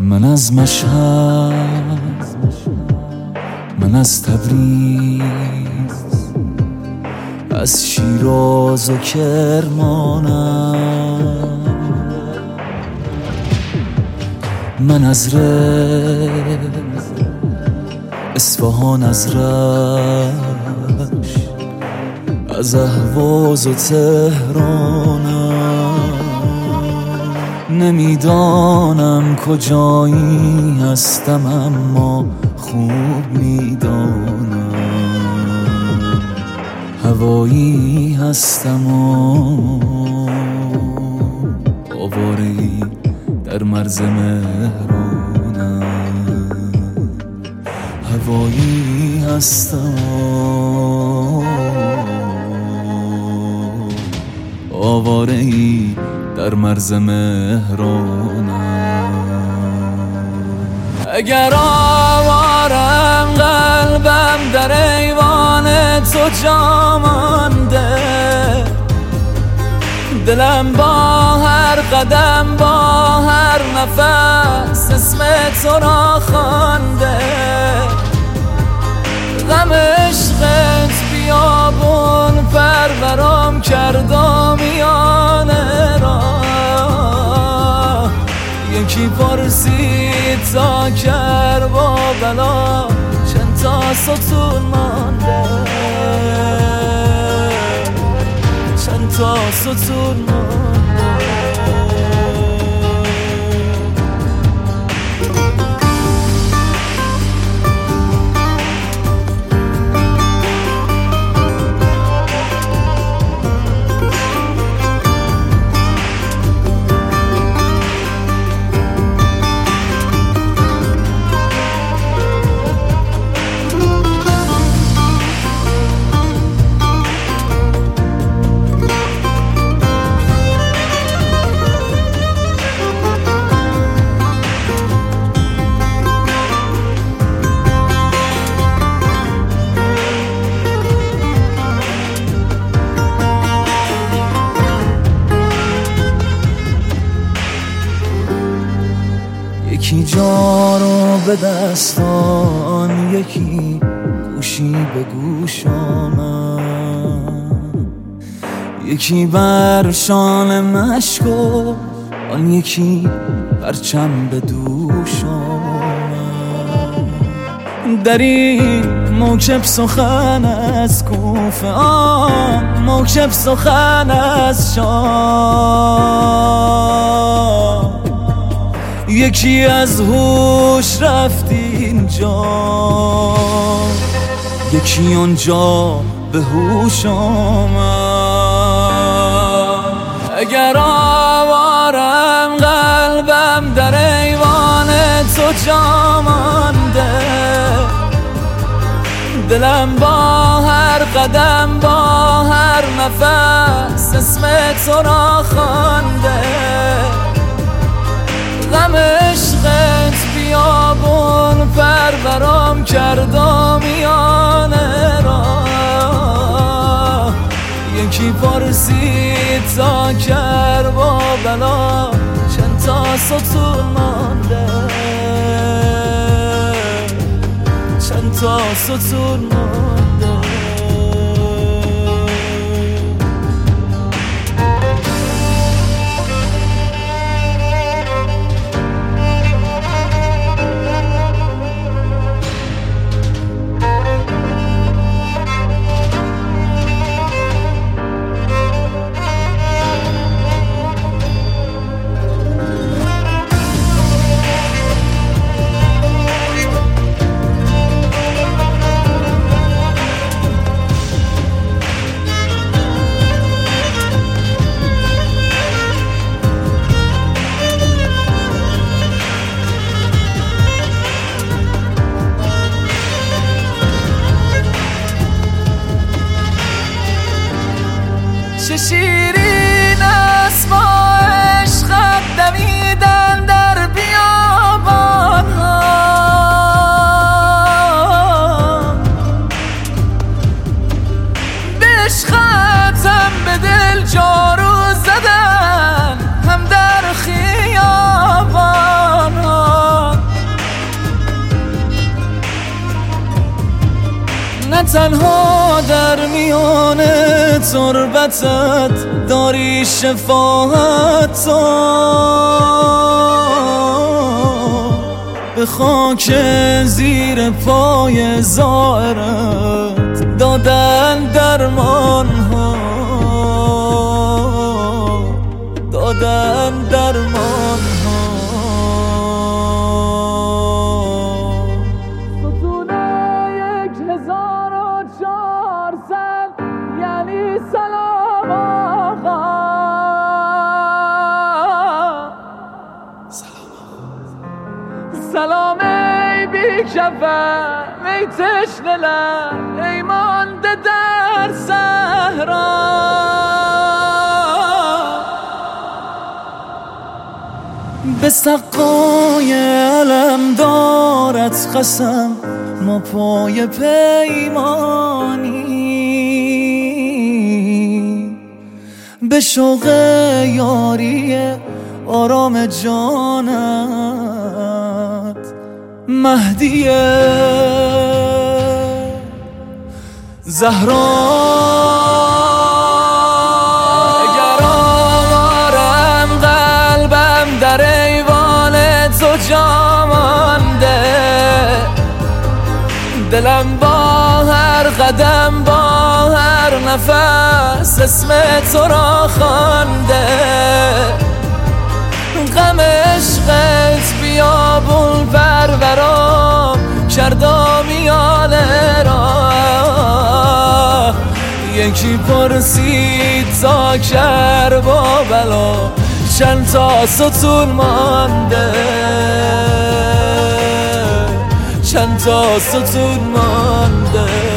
من از مشهد، من از تبریز، از شیراز و کرمانم، من از رز، اصفهان، از رشت، از اهواز و تهرانم. نمیدانم کجایی هستم اما خوب میدانم هوایی هستم و آواره‌ای در مرز مهرانم. هوایی هستم و آواره‌ای در مرز مهرانم. اگر آوارم قلبم در ایوان تو جا مانده، دلم با هر قدم با هر نفس اسم تو را خوانده. غم عشقت بیابون پرورم کرد و میانه را. یکی پرسید تا کربلا بلا چند تا ستون مانده، چند تا ستون مانده. یکی جا رو به دستان، یکی گوشی به گوش آمد، یکی بر شانه مشک و آن یکی پرچم به دوش آمد. در این موکب سخن از کوفه، موکب سخن از شام، یکی از هوش رفت اینجا، یکی اونجا به هوش آمد. اگر آوارم قلبم در ایوان تو جا مانده، دلم با هر قدم با هر نفس اسم تو را خوانده. غم عشقت بیابون پرورم کرد و میانه را. یکی پرسید تا کربلا چند تا ستون مانده، چند تا ستون مانده. چه شیرین است با عشقت دمیدن در بیابان ها. به عشقت هم به دل جارو زدن هم در خیابان ها. تنها در میان تربتت داری شفاعت تو، به خاک زیر پای زائرت دادن درمان ها، دادن درمان ها. ستونه 1400 یعنی سلام آقا، سلام ای بی کفن ای تشنه لب ای مانده در صحرا، به سقای علمدارت قسم ما پای پیمانی، به شوق یاری آرام جانت مهدیه زهرا. اگر آوارم قلبم در ایوان تو جا مانده، دلم با هر قدم با هر نفس اسم تو را خوانده، غم عشقت بیابون پرورام کردا میانه را، یکی پرسید تا کربلا چند تا ستون مانده، چند تا ستون مانده.